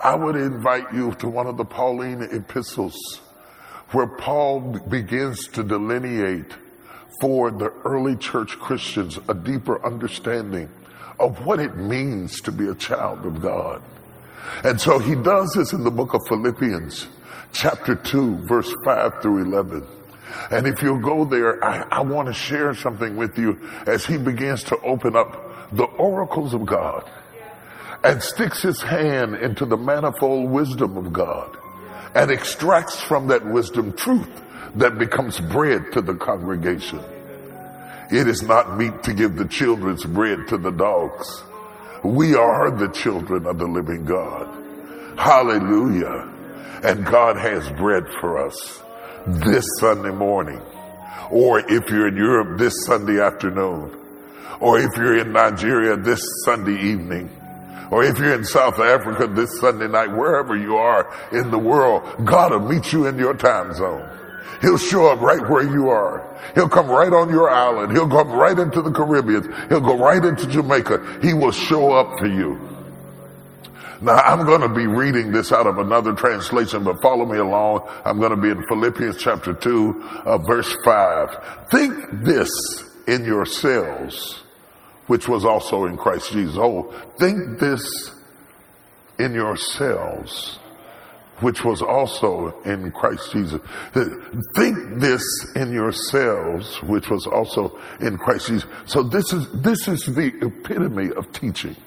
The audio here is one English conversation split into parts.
I would invite you to one of the Pauline epistles where Paul begins to delineate for the early church Christians a deeper understanding of what it means to be a child of God. And so he does this in the book of Philippians, chapter 2, verse 5 through 11. And if you'll go there, I want to share something with you as he begins to open up the oracles of God and sticks his hand into the manifold wisdom of God and extracts from that wisdom truth that becomes bread to the congregation. It is not meet to give the children's bread to the dogs. We are the children of the living God. Hallelujah. And God has bread for us this Sunday morning, or if you're in Europe, this Sunday afternoon, or if you're in Nigeria, this Sunday evening, or if you're in South Africa, this Sunday night, wherever you are in the world, God will meet you in your time zone. He'll show up right where you are. He'll come right on your island. He'll come right into the Caribbean. He'll go right into Jamaica. He will show up for you. Now, I'm going to be reading this out of another translation, but follow me along. I'm going to be in Philippians chapter 2, verse 5. Think this in yourselves, which was also in Christ Jesus. Oh, think this in yourselves, which was also in Christ Jesus. Think this in yourselves, which was also in Christ Jesus. So this is the epitome of teaching.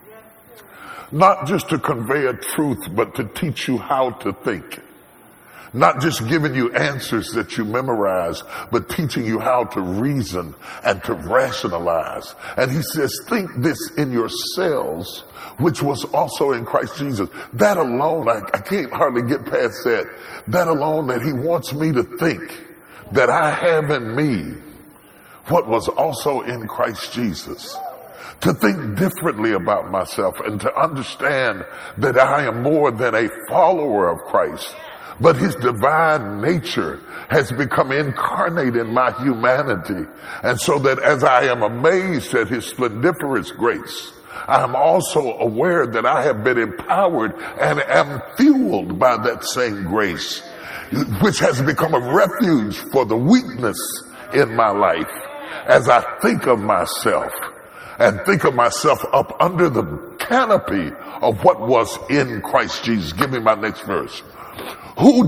Not just to convey a truth, but to teach you how to think. Not just giving you answers that you memorize, but teaching you how to reason and to rationalize. And he says, think this in yourselves, which was also in Christ Jesus. That alone, I can't hardly get past that. That alone, that he wants me to think that I have in me what was also in Christ Jesus. To think differently about myself and to understand that I am more than a follower of Christ, but his divine nature has become incarnate in my humanity. And so that as I am amazed at his splendiferous grace, I am also aware that I have been empowered and am fueled by that same grace, which has become a refuge for the weakness in my life as I think of myself. And think of myself up under the canopy of what was in Christ Jesus. Give me my next verse. Who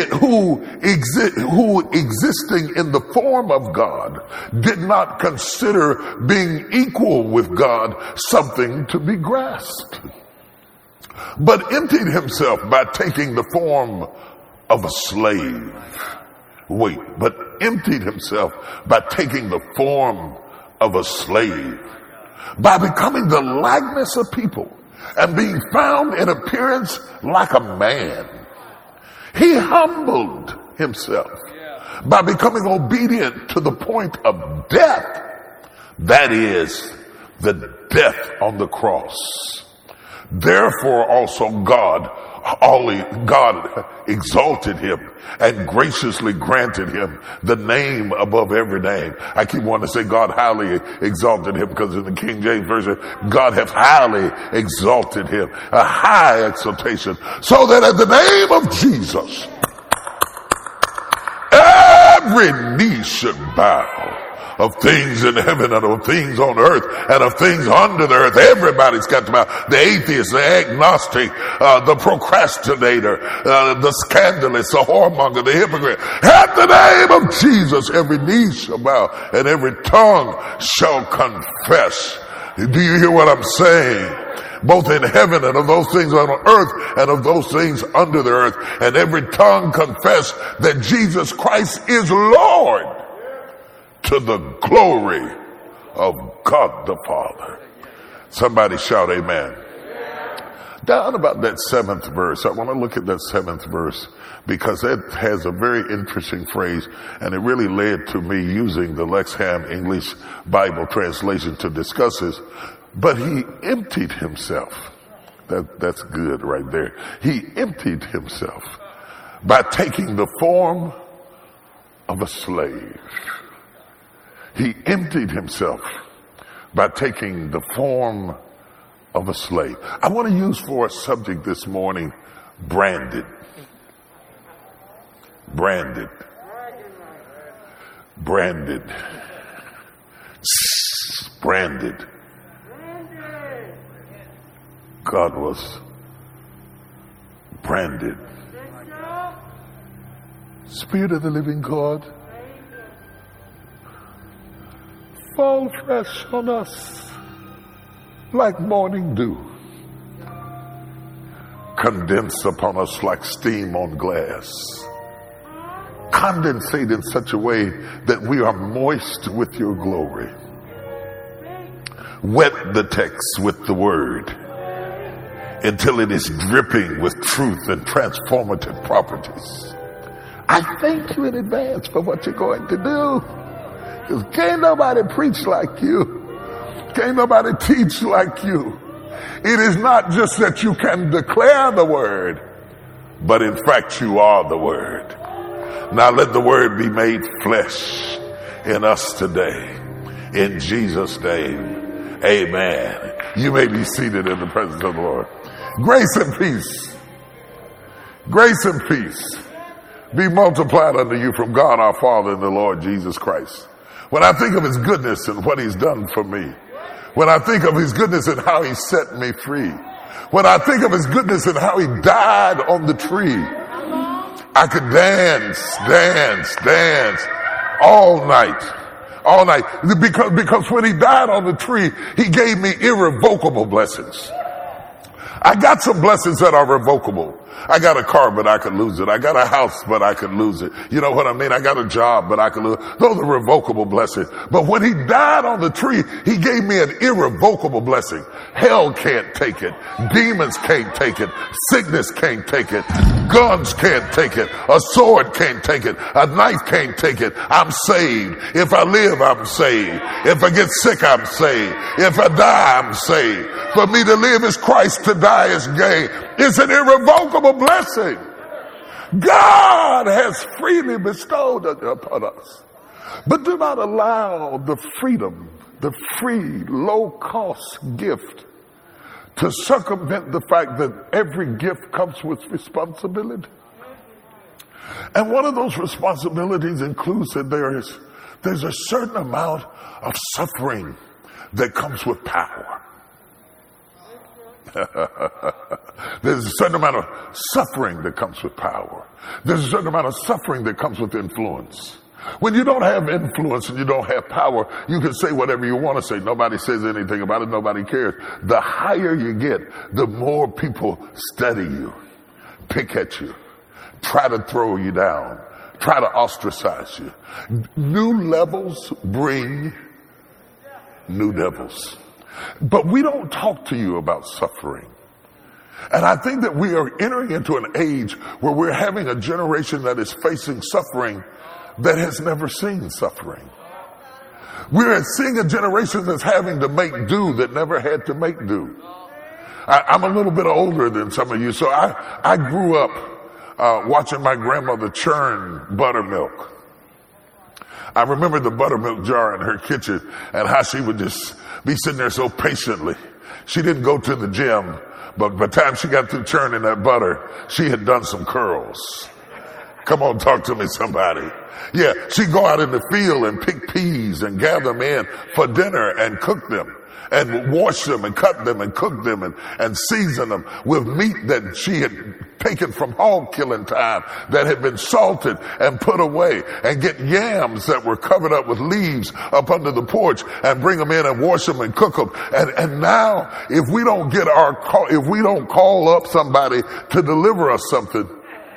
existing in the form of God did not consider being equal with God something to be grasped, but emptied himself by taking the form of a slave. But emptied himself by taking the form of a slave, by becoming the likeness of people and being found in appearance like a man. He humbled himself by becoming obedient to the point of death. That is, the death on the cross. Therefore also God exalted him and graciously granted him the name above every name. I keep wanting to say God highly exalted him, because in the King James Version, God hath highly exalted him, a high exaltation, so that at the name of Jesus, every knee should bow, of things in heaven and of things on earth and of things under the earth. Everybody's got to bow. The atheist, the agnostic, the procrastinator, the scandalous, the whoremonger, the hypocrite. At the name of Jesus, every knee shall bow and every tongue shall confess. Do you hear what I'm saying? Both in heaven and of those things on earth and of those things under the earth. And every tongue confess that Jesus Christ is Lord, to the glory of God the Father. Somebody shout amen. Down about that 7th verse, I want to look at that 7th verse, because it has a very interesting phrase, and it really led to me using the Lexham English Bible translation to discuss this. But he emptied himself. That's good right there. He emptied himself by taking the form of a slave. He emptied himself by taking the form of a slave. I want to use for a subject this morning, branded. Branded. Branded. Branded. God was branded. Spirit of the living God, fall fresh on us like morning dew. Condense upon us like steam on glass. Condensate in such a way that we are moist with your glory. Wet the text with the word until it is dripping with truth and transformative properties. I thank you in advance for what you're going to do. Because can't nobody preach like you. Can't nobody teach like you. It is not just that you can declare the word, but in fact you are the word. Now let the word be made flesh in us today. In Jesus' name, amen. You may be seated in the presence of the Lord. Grace and peace. Grace and peace be multiplied unto you from God our Father and the Lord Jesus Christ. When I think of his goodness and what he's done for me, when I think of his goodness and how he set me free, when I think of his goodness and how he died on the tree, I could dance all night. Because when he died on the tree, he gave me irrevocable blessings. I got some blessings that are revocable. I got a car, but I could lose it. I got a house, but I could lose it. You know what I mean? I got a job, but I could lose it. Those are revocable blessings. But when he died on the tree, he gave me an irrevocable blessing. Hell can't take it. Demons can't take it. Sickness can't take it. Guns can't take it. A sword can't take it. A knife can't take it. I'm saved. If I live, I'm saved. If I get sick, I'm saved. If I die, I'm saved. For me to live is Christ, to die is gain. It's an irrevocable blessing. God has freely bestowed it upon us. But do not allow the freedom, the free, low-cost gift to circumvent the fact that every gift comes with responsibility. And one of those responsibilities includes that there's a certain amount of suffering that comes with power. There's a certain amount of suffering that comes with power. There's a certain amount of suffering that comes with influence. When you don't have influence and you don't have power, you can say whatever you want to say. Nobody says anything about it. Nobody cares. The higher you get, the more people study you, pick at you, try to throw you down, try to ostracize you. New levels bring new devils. But we don't talk to you about suffering. And I think that we are entering into an age where we're having a generation that is facing suffering that has never seen suffering. We're seeing a generation that's having to make do that never had to make do. I'm a little bit older than some of you, so I grew up watching my grandmother churn buttermilk. I remember the buttermilk jar in her kitchen and how she would just be sitting there so patiently. She didn't go to the gym, but by the time she got through churning that butter, she had done some curls. Come on, talk to me, somebody. Yeah, she'd go out in the field and pick peas and gather them in for dinner and cook them and wash them and cut them and cook them and season them with meat that she had taken from hog killing time that had been salted and put away, and get yams that were covered up with leaves up under the porch and bring them in and wash them and cook them. And now if we don't call up somebody to deliver us something,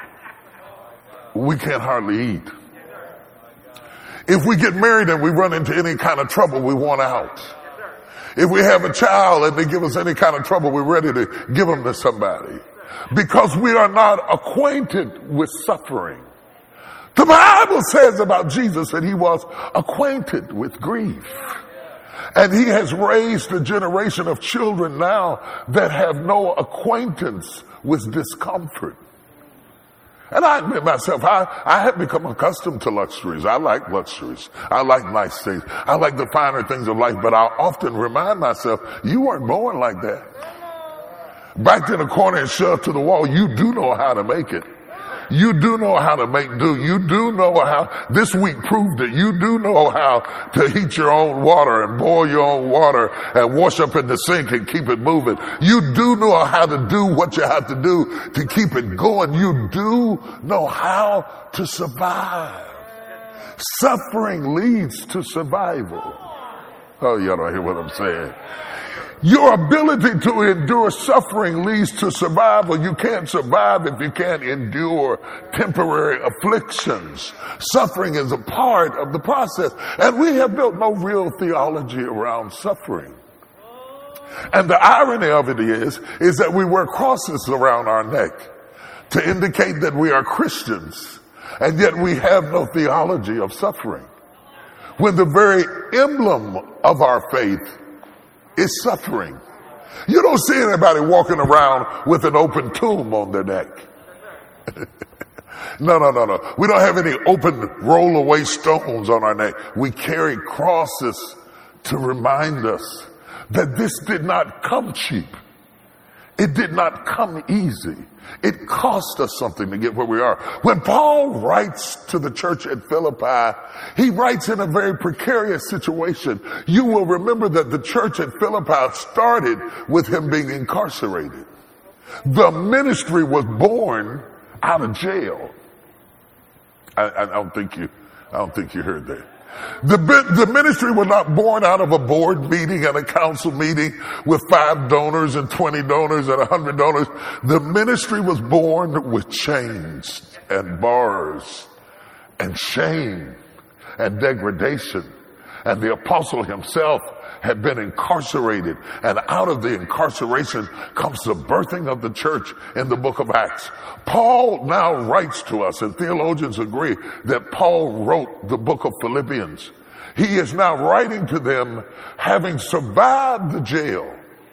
we can't hardly eat. If we get married and we run into any kind of trouble, we want out. If we have a child and they give us any kind of trouble, we're ready to give them to somebody. Because we are not acquainted with suffering. The Bible says about Jesus that he was acquainted with grief. And he has raised a generation of children now that have no acquaintance with discomfort. And I admit myself, I have become accustomed to luxuries. I like luxuries. I like nice things. I like the finer things of life, but I often remind myself, you weren't born like that. Backed in a corner and shoved to the wall, you do know how to make it. You do know how to make do. You do know how, this week proved it, you do know how to heat your own water and boil your own water and wash up in the sink and keep it moving. You do know how to do what you have to do to keep it going. You do know how to survive. Suffering leads to survival. Oh, y'all don't hear what I'm saying. Your ability to endure suffering leads to survival. You can't survive if you can't endure temporary afflictions. Suffering is a part of the process. And we have built no real theology around suffering. And the irony of it is that we wear crosses around our neck to indicate that we are Christians. And yet we have no theology of suffering. When the very emblem of our faith is suffering. You don't see anybody walking around with an open tomb on their neck. No. We don't have any open roll-away stones on our neck. We carry crosses to remind us that this did not come cheap. It did not come easy. It cost us something to get where we are. When Paul writes to the church at Philippi, he writes in a very precarious situation. You will remember that the church at Philippi started with him being incarcerated. The ministry was born out of jail. I don't think you heard that. The ministry was not born out of a board meeting and a council meeting with 5 donors and 20 donors and 100 donors. The ministry was born with chains and bars and shame and degradation. And the apostle himself had been incarcerated, and out of the incarceration comes the birthing of the church in the book of Acts. Paul now writes to us, and theologians agree that Paul wrote the book of Philippians. He is now writing to them having survived the jail,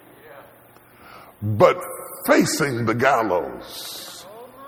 but facing the gallows.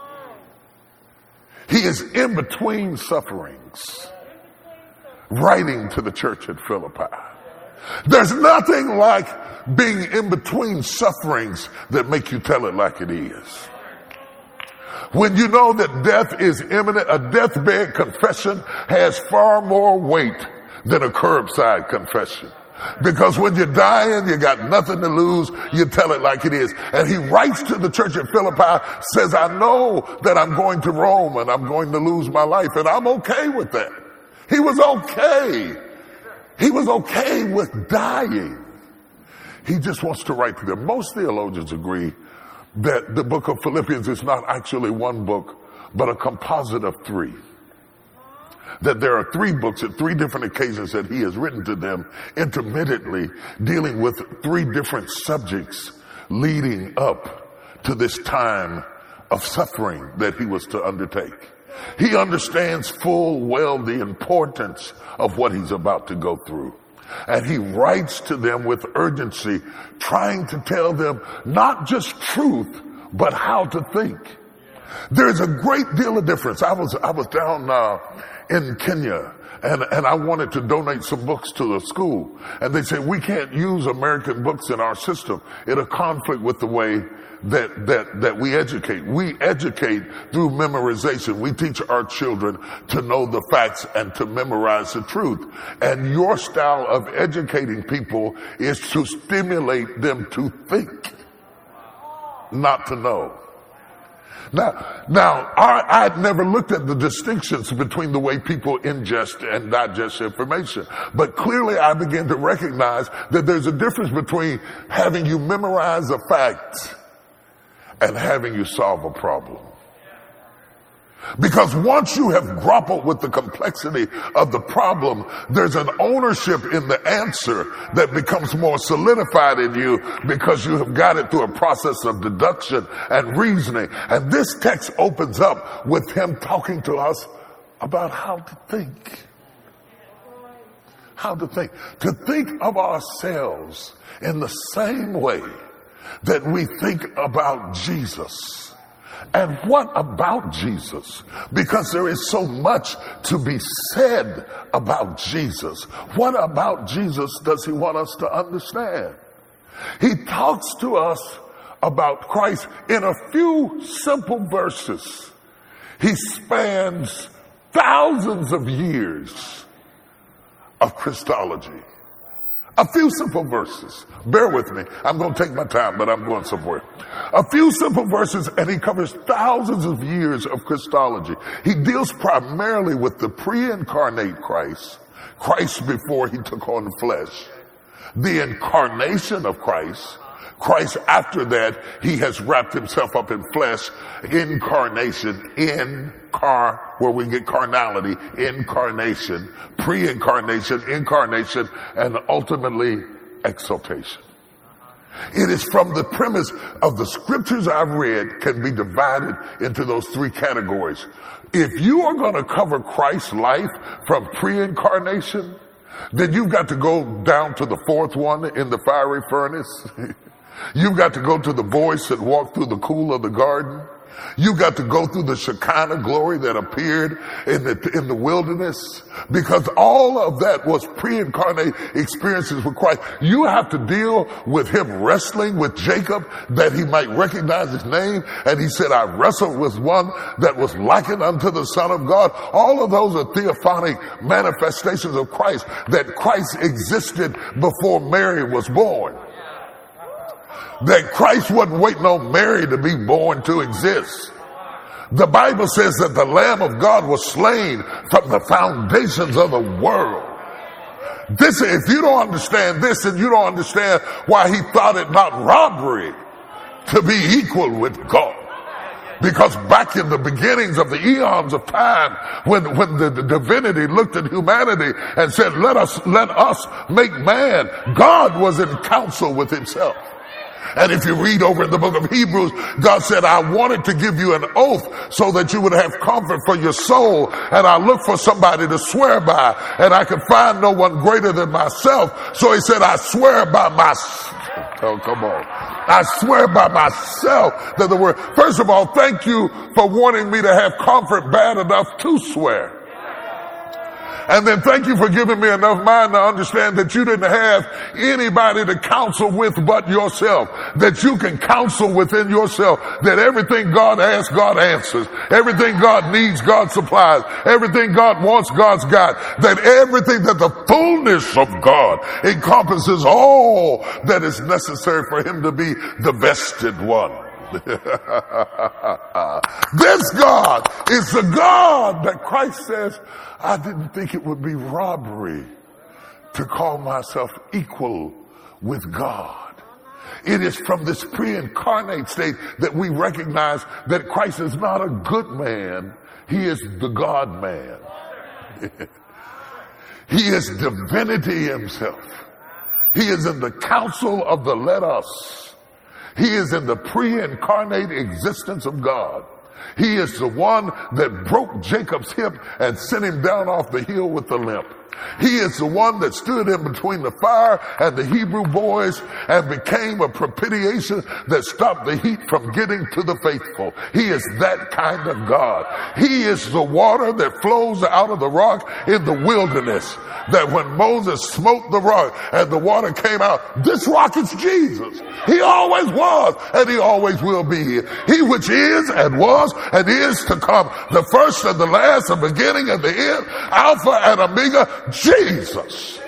He is in between sufferings, writing to the church at Philippi. There's nothing like being in between sufferings that make you tell it like it is. When you know that death is imminent, a deathbed confession has far more weight than a curbside confession. Because when you're dying, you got nothing to lose, you tell it like it is. And he writes to the church at Philippi, says, I know that I'm going to Rome and I'm going to lose my life, and I'm okay with that. He was okay. He was okay with dying. He just wants to write to them. Most theologians agree that the book of Philippians is not actually one book, but a composite of 3. That there are 3 books at 3 different occasions that he has written to them intermittently, dealing with 3 different subjects leading up to this time of suffering that he was to undertake. He understands full well the importance of what he's about to go through. And he writes to them with urgency, trying to tell them not just truth, but how to think. There's a great deal of difference. I was down in Kenya, and I wanted to donate some books to the school. And they said, we can't use American books in our system. It'll conflict with the way that we educate. We educate through memorization. We teach our children to know the facts and to memorize the truth. And your style of educating people is to stimulate them to think, not to know. Now, I'd never looked at the distinctions between the way people ingest and digest information. But clearly I began to recognize that there's a difference between having you memorize a fact and having you solve a problem. Because once you have grappled with the complexity of the problem, there's an ownership in the answer that becomes more solidified in you because you have got it through a process of deduction and reasoning. And this text opens up with him talking to us about how to think. How to think. To think of ourselves in the same way that we think about Jesus And what about Jesus? Because there is so much to be said about Jesus. What about Jesus does he want us to understand? He talks to us about Christ in a few simple verses. He spans thousands of years of Christology. A few simple verses. Bear with me. I'm going to take my time, but I'm going somewhere. A few simple verses, and he covers thousands of years of Christology. He deals primarily with the pre-incarnate Christ, Christ before he took on flesh, the incarnation of Christ, Christ after that, he has wrapped himself up in flesh, incarnation, where we get carnality, incarnation, pre-incarnation, incarnation, and ultimately exaltation. It is from the premise of the scriptures I've read can be divided into those three categories. If you are going to cover Christ's life from pre-incarnation, then you've got to go down to the fourth one in the fiery furnace. You've got to go to the voice that walked through the cool of the garden. You've got to go through the Shekinah glory that appeared in the wilderness, because all of that was pre-incarnate experiences with Christ. You have to deal with him wrestling with Jacob that he might recognize his name. And he said, I wrestled with one that was likened unto the Son of God. All of those are theophanic manifestations of Christ, that Christ existed before Mary was born. That Christ wasn't waiting on Mary to be born to exist. The Bible says that the Lamb of God was slain from the foundations of the world. If you don't understand this, then you don't understand why he thought it not robbery to be equal with God. Because back in the beginnings of the eons of time, when the divinity looked at humanity and said, let us make man, God was in counsel with himself. And if you read over in the book of Hebrews, God said, I wanted to give you an oath so that you would have comfort for your soul. And I looked for somebody to swear by, and I could find no one greater than myself. So he said, I swear by myself. Oh, come on. I swear by myself that the word, first of all, thank you for wanting me to have comfort bad enough to swear. And then thank you for giving me enough mind to understand that you didn't have anybody to counsel with but yourself. That you can counsel within yourself. That everything God asks, God answers. Everything God needs, God supplies. Everything God wants, God's got. That everything, that the fullness of God encompasses all that is necessary for him to be the vested one. This God is the God that Christ says, I didn't think it would be robbery to call myself equal with God. It is from this pre-incarnate state that we recognize that Christ is not a good man. He is the God man. He is divinity himself. He is in the counsel of the let us. He is in the pre-incarnate existence of God. He is the one that broke Jacob's hip and sent him down off the hill with the limp. He is the one that stood in between the fire and the Hebrew boys and became a propitiation that stopped the heat from getting to the faithful. He is that kind of God. He is the water that flows out of the rock in the wilderness, that when Moses smote the rock and the water came out, this rock is Jesus. He always was and he always will be. He which is and was and is to come, the first and the last, the beginning and the end, Alpha and Omega, Jesus.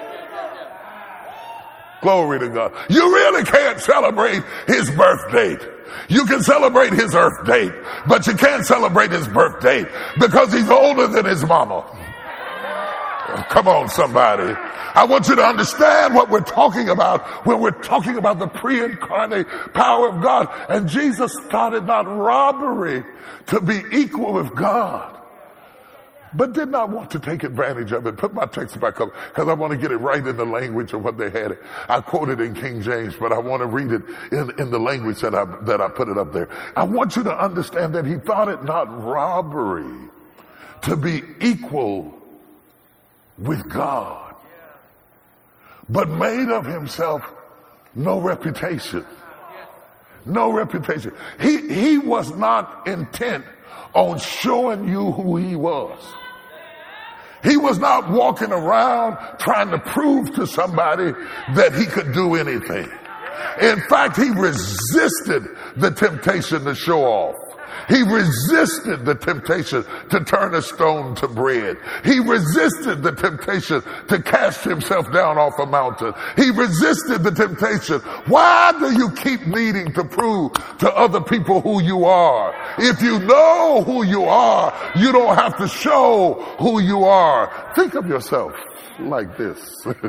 Glory to God. You really can't celebrate his birth date. You can celebrate his earth date, but you can't celebrate his birth date because he's older than his mama. Come on, somebody. I want you to understand what we're talking about when we're talking about the pre-incarnate power of God. And Jesus thought it not robbery to be equal with God, but did not want to take advantage of it. Put my text back up because I want to get it right in the language of what they had it. I quoted in King James, but I want to read it in the language that I put it up there. I want you to understand that he thought it not robbery to be equal with God, but made of himself no reputation. No reputation. He was not intent on showing you who he was. He was not walking around trying to prove to somebody that he could do anything. In fact, he resisted the temptation to show off. He resisted the temptation to turn a stone to bread. He resisted the temptation to cast himself down off a mountain. He resisted the temptation. Why do you keep needing to prove to other people who you are? If you know who you are, you don't have to show who you are. Think of yourself like this.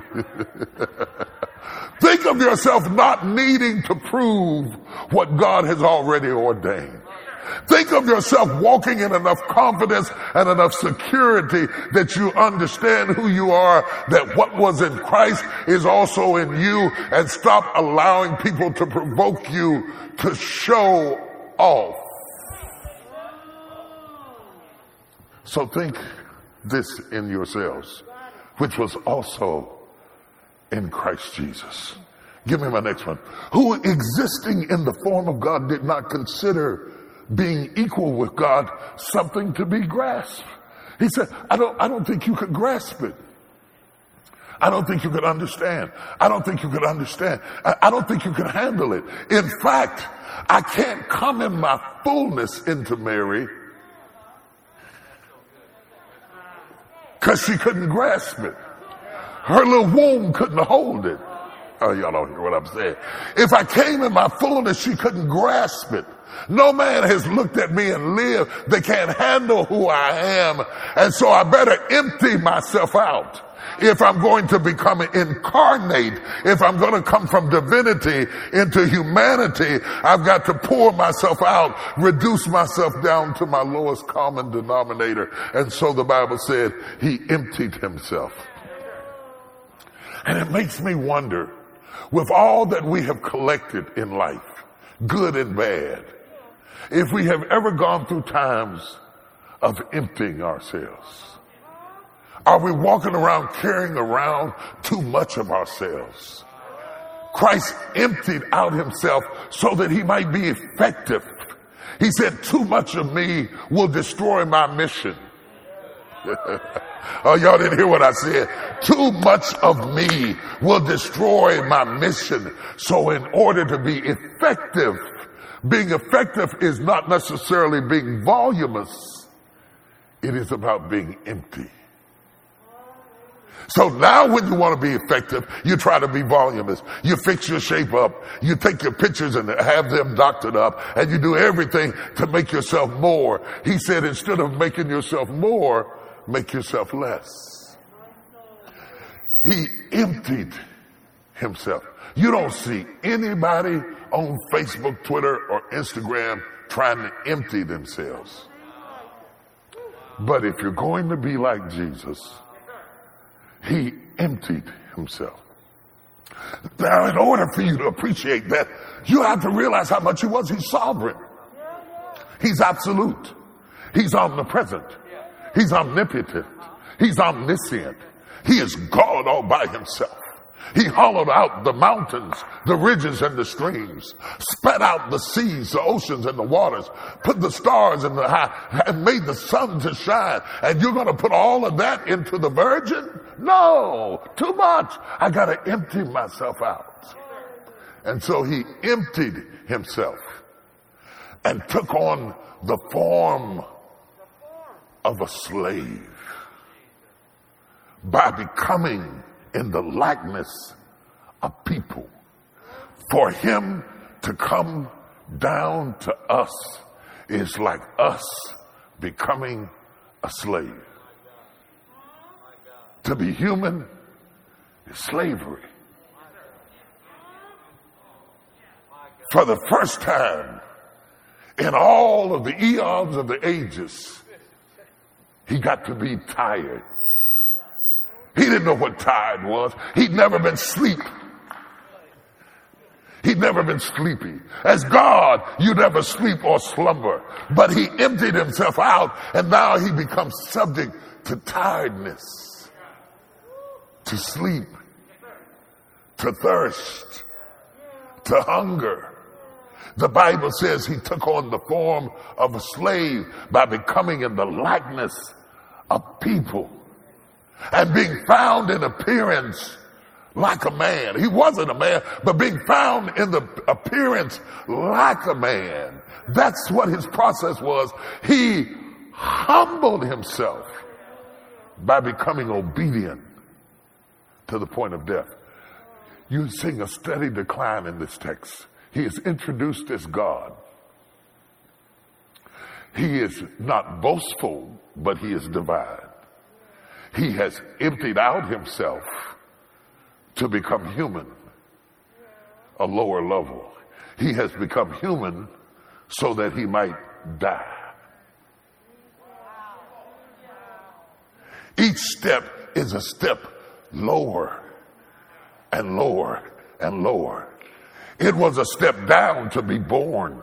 Think of yourself not needing to prove what God has already ordained. Think of yourself walking in enough confidence and enough security that you understand who you are, that what was in Christ is also in you, and stop allowing people to provoke you to show off. So think this in yourselves, which was also in Christ Jesus. Give me my next one. Who, existing in the form of God, did not consider being equal with God something to be grasped. He said, I don't think you could grasp it. I don't think you could understand. I don't think you could understand. I don't think you could handle it. In fact, I can't come in my fullness into Mary because she couldn't grasp it. Her little womb couldn't hold it. Oh, y'all don't hear what I'm saying. If I came in my fullness, she couldn't grasp it. No man has looked at me and lived. They can't handle who I am. And so I better empty myself out. If I'm going to become incarnate, if I'm going to come from divinity into humanity, I've got to pour myself out, reduce myself down to my lowest common denominator. And so the Bible said he emptied himself. And it makes me wonder, with all that we have collected in life, good and bad, if we have ever gone through times of emptying ourselves. Are we walking around carrying around too much of ourselves? Christ emptied out himself so that he might be effective. He said, too much of me will destroy my mission. Oh, y'all didn't hear what I said. Too much of me will destroy my mission. So in order to be effective, being effective is not necessarily being voluminous. It is about being empty. So now when you want to be effective, you try to be voluminous. You fix your shape up. You take your pictures and have them doctored up. And you do everything to make yourself more. He said, instead of making yourself more, make yourself less. He emptied himself. You don't see anybody on Facebook, Twitter, or Instagram trying to empty themselves. But if you're going to be like Jesus, he emptied himself. Now, in order for you to appreciate that, you have to realize how much he was. He's sovereign. He's absolute. He's omnipresent. He's omnipotent. He's omniscient. He is God all by himself. He hollowed out the mountains, the ridges and the streams, spat out the seas, the oceans and the waters, put the stars in the high, and made the sun to shine. And you're going to put all of that into the virgin? No, too much. I got to empty myself out. And so he emptied himself and took on the form of a slave by becoming in the likeness of people. For him to come down to us is like us becoming a slave. To be human is slavery. For the first time in all of the eons of the ages, he got to be tired. He didn't know what tired was. He'd never been asleep. He'd never been sleepy. As God, you never sleep or slumber. But he emptied himself out, and now he becomes subject to tiredness, to sleep, to thirst, to hunger. The Bible says he took on the form of a slave by becoming in the likeness of people and being found in appearance like a man. He wasn't a man, but being found in the appearance like a man. That's what his process was. He humbled himself by becoming obedient to the point of death. You see a steady decline in this text. He is introduced as God. He is not boastful, but he is divine. He has emptied out himself to become human, a lower level. He has become human so that he might die. Each step is a step lower and lower and lower. It was a step down to be born.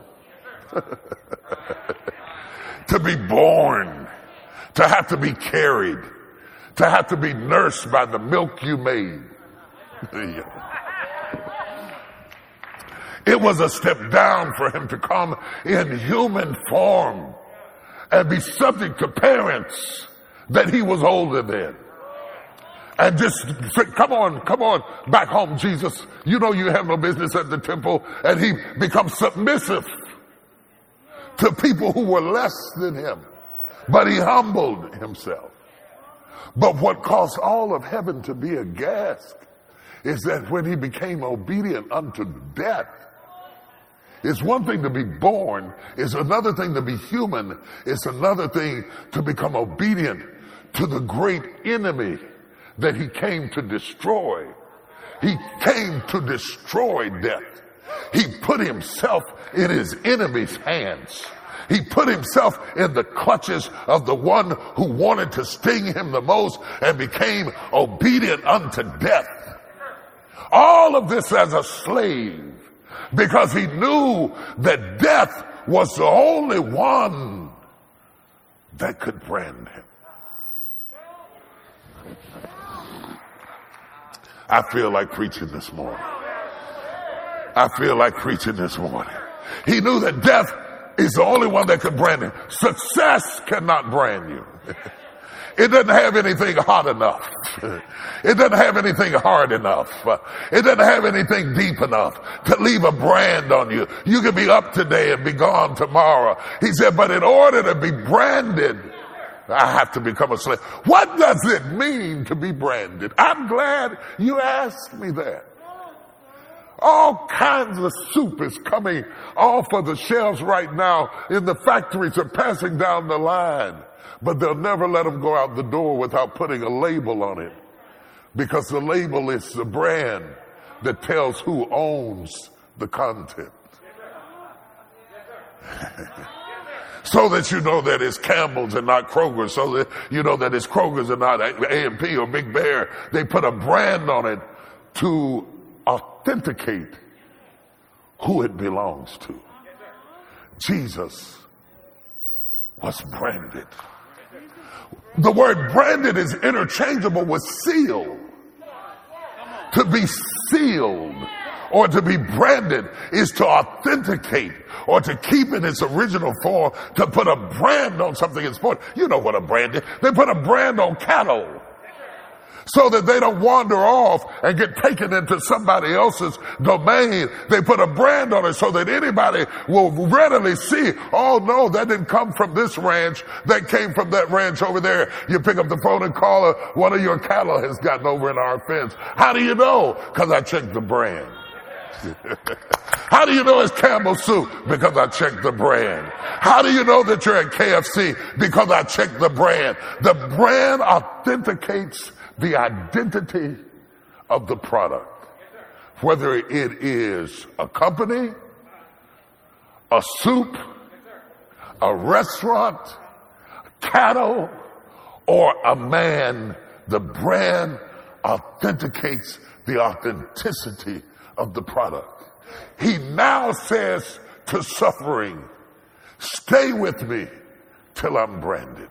To be born. To have to be carried. To have to be nursed by the milk you made. It was a step down for him to come in human form and be subject to parents that he was older than. And just say, come on, back home, Jesus. You know you have no business at the temple. And he becomes submissive to people who were less than him. But he humbled himself. But what caused all of heaven to be aghast is that when he became obedient unto death, it's one thing to be born, it's another thing to be human, it's another thing to become obedient to the great enemy that he came to destroy. He came to destroy death. He put himself in his enemy's hands. He put himself in the clutches of the one who wanted to sting him the most and became obedient unto death. All of this as a slave, because he knew that death was the only one that could brand him. I feel like preaching this morning. I feel like preaching this morning. He knew that death is the only one that could brand him. Success cannot brand you. It doesn't have anything hot enough. It doesn't have anything hard enough. It doesn't have anything deep enough to leave a brand on you. You can be up today and be gone tomorrow. He said, but in order to be branded, I have to become a slave. What does it mean to be branded? I'm glad you asked me that. All kinds of soup is coming off of the shelves right now in the factories are passing down the line. But they'll never let them go out the door without putting a label on it. Because the label is the brand that tells who owns the content. So that you know that it's Campbell's and not Kroger's. So that you know that it's Kroger's and not A&P or Big Bear. They put a brand on it to authenticate who it belongs to. Jesus was branded. The word branded is interchangeable with seal. To be sealed or to be branded is to authenticate or to keep in its original form. To put a brand on something is important. You know what a brand is. They put a brand on cattle so that they don't wander off and get taken into somebody else's domain. They put a brand on it so that anybody will readily see, oh no, that didn't come from this ranch, that came from that ranch over there. You pick up the phone and call her, one of your cattle has gotten over in our fence. How do you know? Because I checked the brand. How do you know it's Campbell's soup? Because I checked the brand. How do you know that you're at KFC? Because I checked the brand. The brand authenticates the identity of the product. Whether it is a company, a soup, a restaurant, cattle, or a man, the brand authenticates the authenticity of the product. He now says to suffering, stay with me till I'm branded.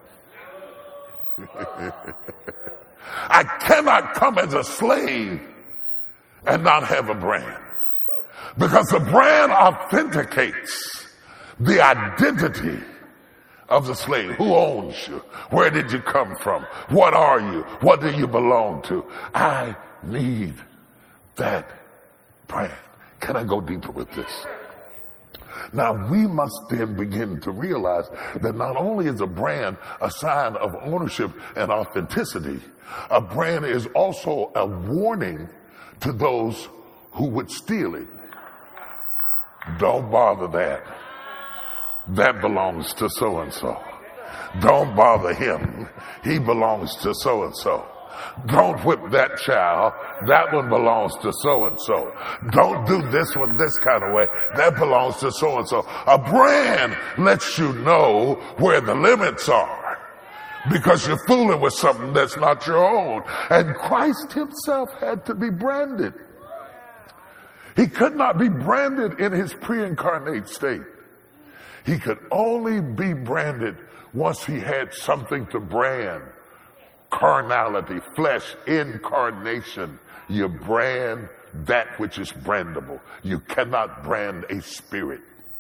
I cannot come as a slave and not have a brand. Because the brand authenticates the identity of the slave. Who owns you? Where did you come from? What are you? What do you belong to? I need that brand. Can I go deeper with this? Now, we must then begin to realize that not only is a brand a sign of ownership and authenticity, a brand is also a warning to those who would steal it. Don't bother that. That belongs to so-and-so. Don't bother him. He belongs to so-and-so. Don't whip that child. That one belongs to so-and-so. Don't do this one this kind of way. That belongs to so-and-so. A brand lets you know where the limits are, because you're fooling with something that's not your own. And Christ himself had to be branded. He could not be branded in his pre-incarnate state. He could only be branded once he had something to brand. Carnality, flesh, incarnation. You brand that which is brandable. You cannot brand a spirit.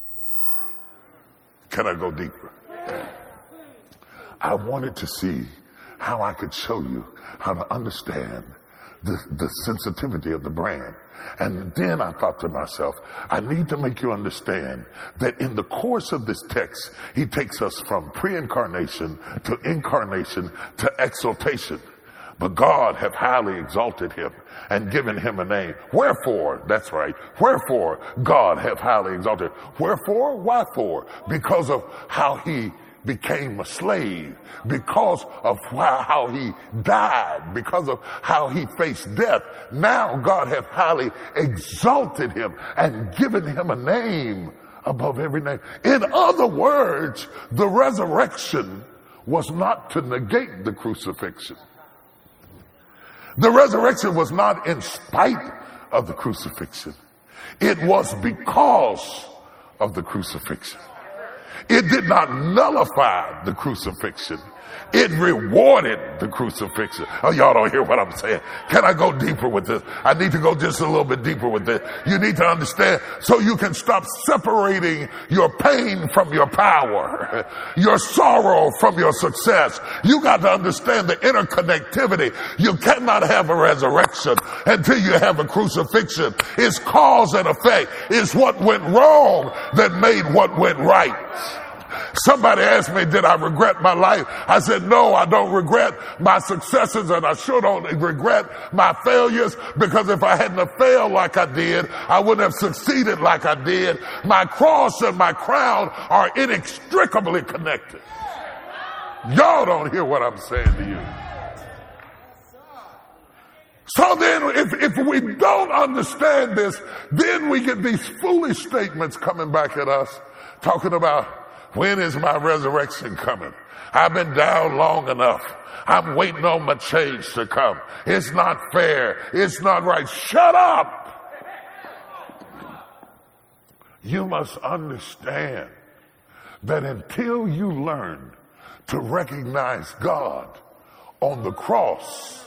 Can I go deeper? I wanted to see how I could show you how to understand the sensitivity of the brand. And then I thought to myself, I need to make you understand that in the course of this text, he takes us from pre-incarnation to incarnation to exaltation. But God hath highly exalted him and given him a name. Wherefore, that's right, wherefore God hath highly exalted. Wherefore? Why for? Because of how he became a slave, because of how he died, because of how he faced death. Now God hath highly exalted him and given him a name above every name. In other words, the resurrection was not to negate the crucifixion. The resurrection was not in spite of the crucifixion. It was because of the crucifixion. It did not nullify the crucifixion. It rewarded the crucifixion. Oh, y'all don't hear what I'm saying. Can I go deeper with this? I need to go just a little bit deeper with this. You need to understand so you can stop separating your pain from your power, your sorrow from your success. You got to understand the interconnectivity. You cannot have a resurrection until you have a crucifixion. It's cause and effect. It's what went wrong that made what went right. Somebody asked me, did I regret my life? I said, no, I don't regret my successes, and I sure don't regret my failures, because if I hadn't have failed like I did, I wouldn't have succeeded like I did. My cross and my crown are inextricably connected. Y'all don't hear what I'm saying to you. So then if we don't understand this, then we get these foolish statements coming back at us, talking about, when is my resurrection coming? I've been down long enough. I'm waiting on my change to come. It's not fair. It's not right. Shut up! You must understand that until you learn to recognize God on the cross,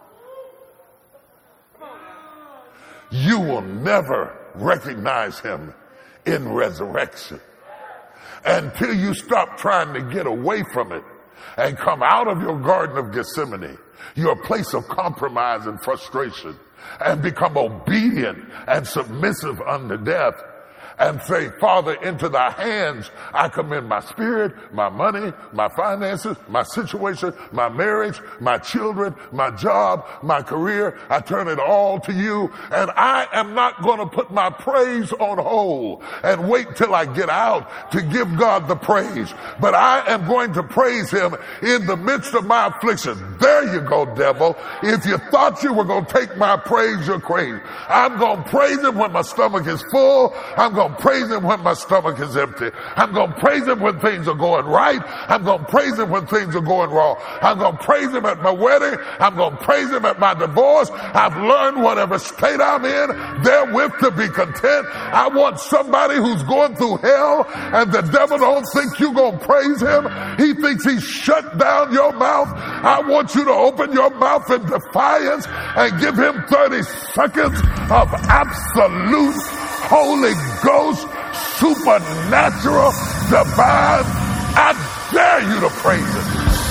you will never recognize him in resurrection. Until you stop trying to get away from it and come out of your Garden of Gethsemane, your place of compromise and frustration, and become obedient and submissive unto death, and say, Father, into thy hands I commend my spirit, my money, my finances, my situation, my marriage, my children, my job, my career. I turn it all to you, and I am not going to put my praise on hold and wait till I get out to give God the praise, but I am going to praise him in the midst of my affliction. There you go, devil. If you thought you were going to take my praise, you're crazy. I'm going to praise him when my stomach is full. I'm going to praise him when my stomach is empty. I'm going to praise him when things are going right. I'm going to praise him when things are going wrong. I'm going to praise him at my wedding. I'm going to praise him at my divorce. I've learned whatever state I'm in, therewith to be content. I want somebody who's going through hell, and the devil don't think you're going to praise him. He thinks he's shut down your mouth. I want you to open your mouth in defiance and give him 30 seconds of absolute Holy Ghost, supernatural, divine. I dare you to praise him.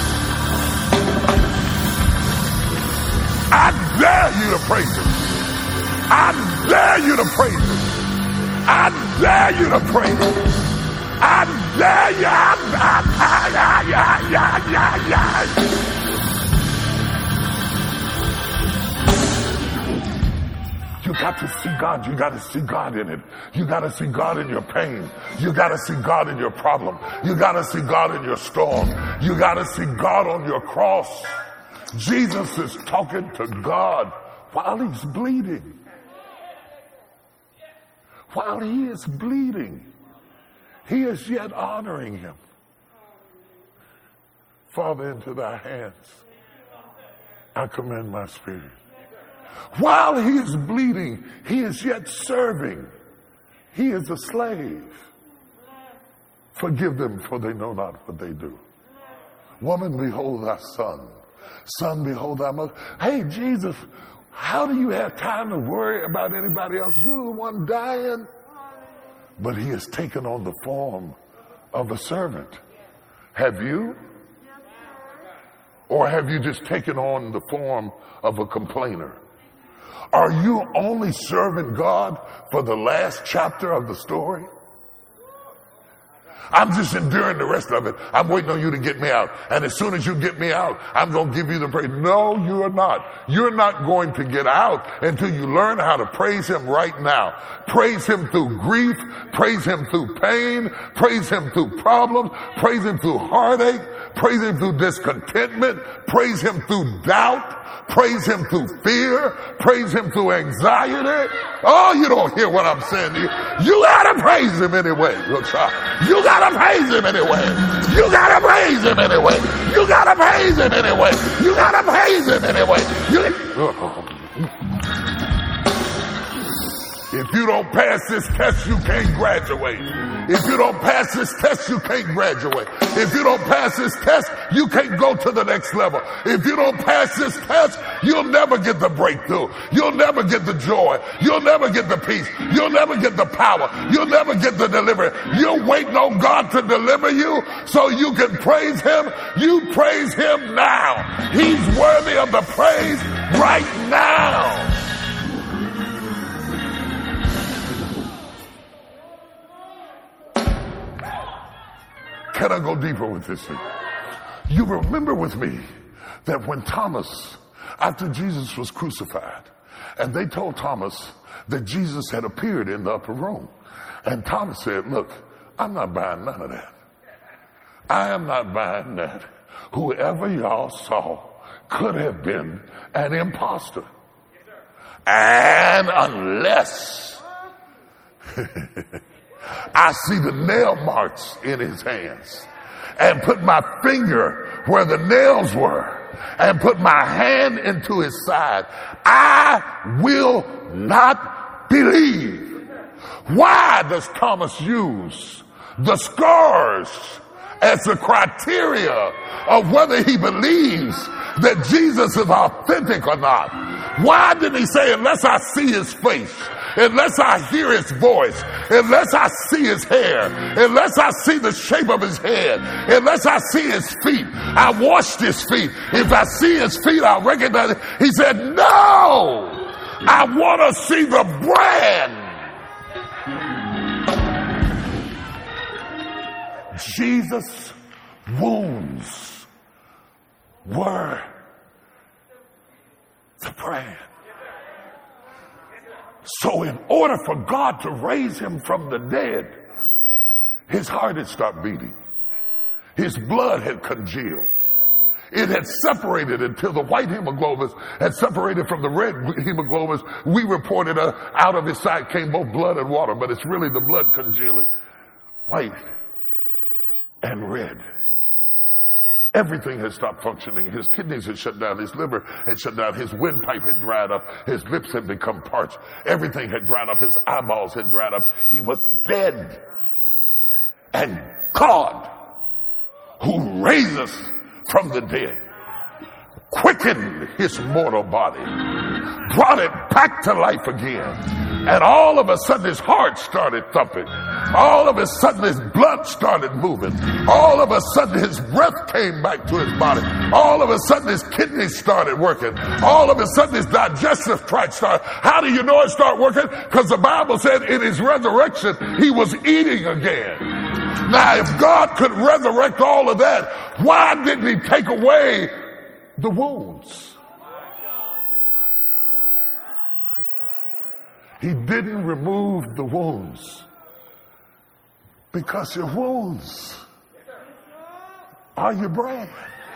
I dare you to praise him. I dare you to praise him. I dare you to praise him. I dare you. You got to see God. You got to see God in it. You got to see God in your pain. You got to see God in your problem. You got to see God in your storm. You got to see God on your cross. Jesus is talking to God while he's bleeding. While he is bleeding, he is yet honoring him. Father, into thy hands I commend my spirit. While he is bleeding, he is yet serving. He is a slave. Forgive them, for they know not what they do. Woman, behold thy son. Son, behold thy mother. Hey, Jesus, how do you have time to worry about anybody else? You're the one dying. But he has taken on the form of a servant. Have you? Or have you just taken on the form of a complainer? Are you only serving God for the last chapter of the story? I'm just enduring the rest of it. I'm waiting on you to get me out. And as soon as you get me out, I'm going to give you the praise. No, you are not. You're not going to get out until you learn how to praise him right now. Praise him through grief. Praise him through pain. Praise him through problems. Praise him through heartache. Praise him through discontentment. Praise him through doubt. Praise him through fear. Praise him through anxiety. Oh, you don't hear what I'm saying to you. You gotta praise him anyway. You gotta praise him anyway. You gotta praise him anyway. You gotta praise him anyway. You gotta praise him anyway. If you don't pass this test, you can't graduate. If you don't pass this test, you can't graduate. If you don't pass this test, you can't go to the next level. If you don't pass this test, you'll never get the breakthrough. You'll never get the joy. You'll never get the peace. You'll never get the power. You'll never get the deliverance. You're waiting on God to deliver you so you can praise him. You praise him now. He's worthy of the praise right now. Can I go deeper with this thing? You remember with me that when Thomas, after Jesus was crucified, and they told Thomas that Jesus had appeared in the upper room, and Thomas said, look, I'm not buying none of that. I am not buying that. Whoever y'all saw could have been an imposter. And unless I see the nail marks in his hands and put my finger where the nails were and put my hand into his side, I will not believe. Why does Thomas use the scars as the criteria of whether he believes that Jesus is authentic or not? Why didn't he say, unless I see his face, unless I hear his voice, unless I see his hair, unless I see the shape of his head, unless I see his feet, I washed his feet. If I see his feet, I'll recognize it. He said, no, I want to see the brand. Jesus' wounds were the brand. So in order for God to raise him from the dead, his heart had stopped beating. His blood had congealed. It had separated until the white hemoglobins had separated from the red hemoglobins. We reported out of his side came both blood and water, but it's really the blood congealing. White and red. Everything had stopped functioning. His kidneys had shut down. His liver had shut down. His windpipe had dried up. His lips had become parched. Everything had dried up. His eyeballs had dried up. He was dead. And God, who raises from the dead, quickened his mortal body, brought it back to life again, And all of a sudden his heart started thumping. All of a sudden his blood started moving. All of a sudden his breath came back to his body. All of a sudden his kidneys started working. All of a sudden his digestive tract started. How do you know it started working? Because the Bible said in his resurrection he was eating again. Now if God could resurrect all of that, why didn't he take away the wounds? He didn't remove the wounds because your wounds are your brand.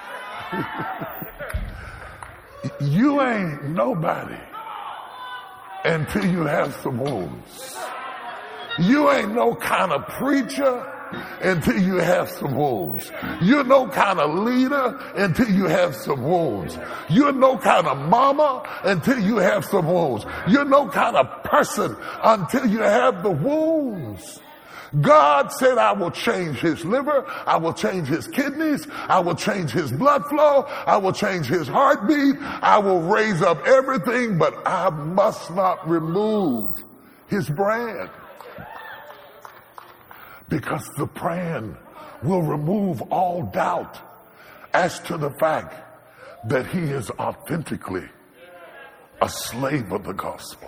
You ain't nobody until you have some wounds. You ain't no kind of preacher until you have some wounds. You're no kind of leader until you have some wounds. You're no kind of mama until you have some wounds. You're no kind of person until you have the wounds. God said, I will change his liver. I will change his kidneys. I will change his blood flow. I will change his heartbeat. I will raise up everything, but I must not remove his brand. Because the brand will remove all doubt as to the fact that he is authentically a slave of the gospel.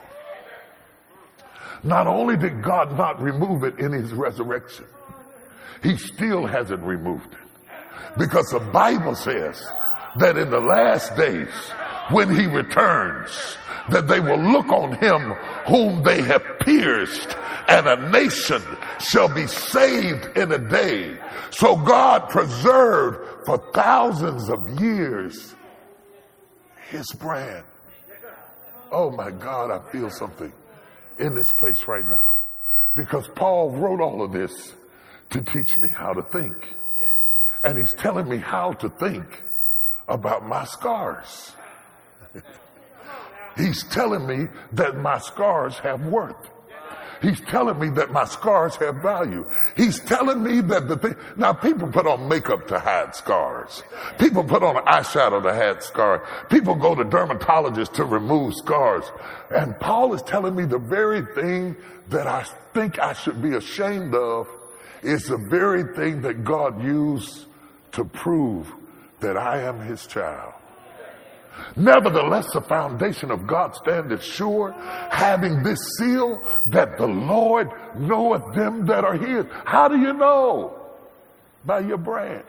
Not only did God not remove it in his resurrection, he still hasn't removed it. Because the Bible says that in the last days, when he returns, that they will look on him whom they have pierced, and a nation shall be saved in a day. So God preserved for thousands of years his brand. Oh my God, I feel something in this place right now. Because Paul wrote all of this to teach me how to think. And he's telling me how to think about my scars. He's telling me that my scars have worth. He's telling me that my scars have value. He's telling me that the thing. Now, people put on makeup to hide scars. People put on eyeshadow to hide scars. People go to dermatologists to remove scars. And Paul is telling me the very thing that I think I should be ashamed of is the very thing that God used to prove that I am his child. Nevertheless, the foundation of God standeth sure, having this seal, that the Lord knoweth them that are his. How do you know? By your brand.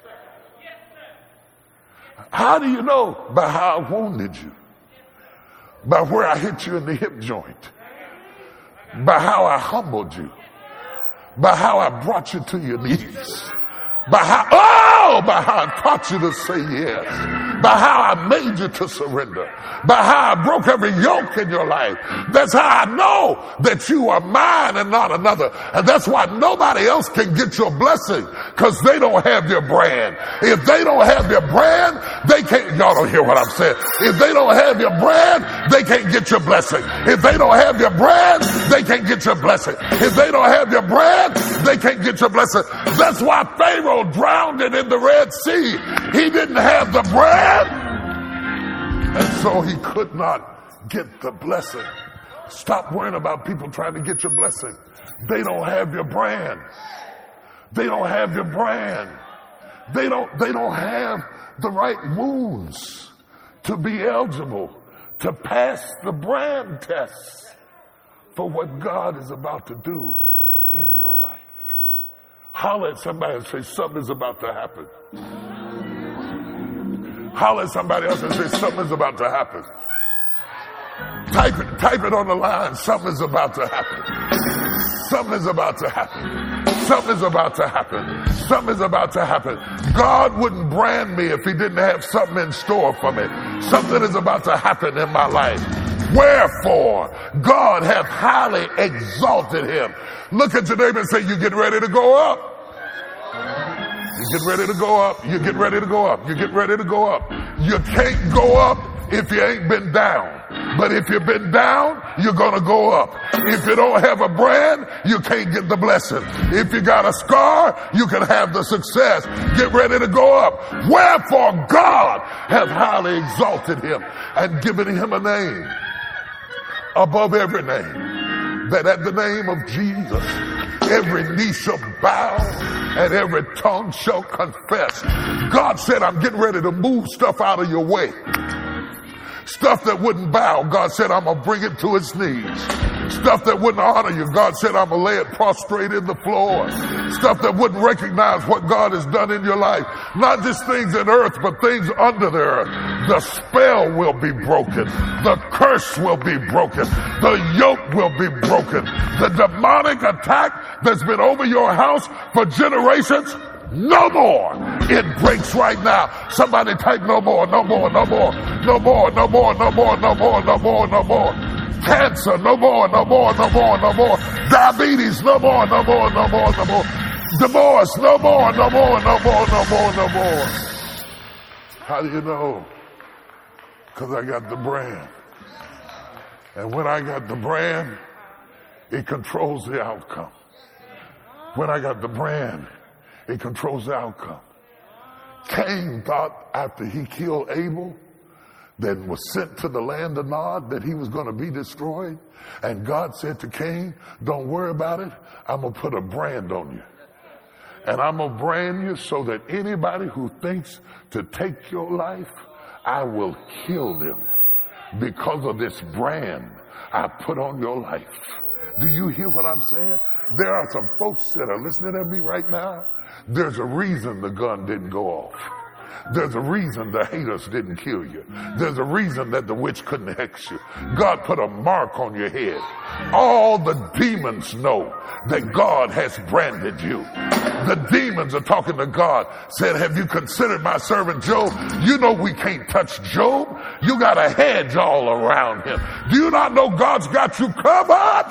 How do you know? By how I wounded you. By where I hit you in the hip joint. By how I humbled you. By how I brought you to your knees. By how I taught you to say yes. By how I made you to surrender. By how I broke every yoke in your life. That's how I know that you are mine and not another. And that's why nobody else can get your blessing, because they don't have your brand. If they don't have your brand, they can't. Y'all don't hear what I'm saying. If they don't have your brand, they can't get your blessing. If they don't have your brand, they can't get your blessing. If they don't have your brand, they can't get your blessing. That's why Pharaoh drowned it in the Red Sea. He didn't have the brand, and so he could not get the blessing. Stop worrying about people trying to get your blessing. They don't have your brand. They don't have your brand. They don't have the right wounds to be eligible to pass the brand test for what God is about to do in your life. Holler at somebody and say, something is about to happen. Holler at somebody else and say, something is about to happen. Type it on the line. Something is about to happen. Something is about to happen. Something is about to happen. Something is about to happen. God wouldn't brand me if he didn't have something in store for me. Something is about to happen in my life. Wherefore, God hath highly exalted him. Look at your neighbor and say, you get ready to go up. You get ready to go up. You get ready to go up. You get ready to go up. You can't go up if you ain't been down. But if you've been down, you're going to go up. If you don't have a brand, you can't get the blessing. If you got a scar, you can have the success. Get ready to go up. Wherefore God hath highly exalted him and given him a name above every name. that at the name of Jesus, every knee shall bow and every tongue shall confess. God said, I'm getting ready to move stuff out of your way. Stuff that wouldn't bow, God said, I'm going to bring it to its knees. Stuff that wouldn't honor you, God said, I'm going to lay it prostrate in the floor. Stuff that wouldn't recognize what God has done in your life. Not just things in earth, but things under the earth. The spell will be broken. The curse will be broken. The yoke will be broken. The demonic attack that's been over your house for generations, no more. It breaks right now. Somebody type no more, no more, no more, no more, no more, no more, no more, no more, no more. Cancer, no more, no more, no more, no more. Diabetes, no more, no more, no more, no more. Divorce, no more, no more, no more, no more, no more. How do you know? Because I got the brand. And when I got the brand, it controls the outcome. When I got the brand, it controls the outcome. Cain thought after he killed Abel, then was sent to the land of Nod, that he was going to be destroyed. And God said to Cain, don't worry about it. I'm going to put a brand on you. And I'm going to brand you so that anybody who thinks to take your life, I will kill them because of this brand I put on your life. Do you hear what I'm saying? There are some folks that are listening to me right now. There's a reason the gun didn't go off. There's a reason the haters didn't kill you. There's a reason that the witch couldn't hex you. God put a mark on your head. All the demons know that God has branded you. The demons are talking to God, said, have you considered my servant Job? You know we can't touch Job. You got a hedge all around him. Do you not know God's got you covered?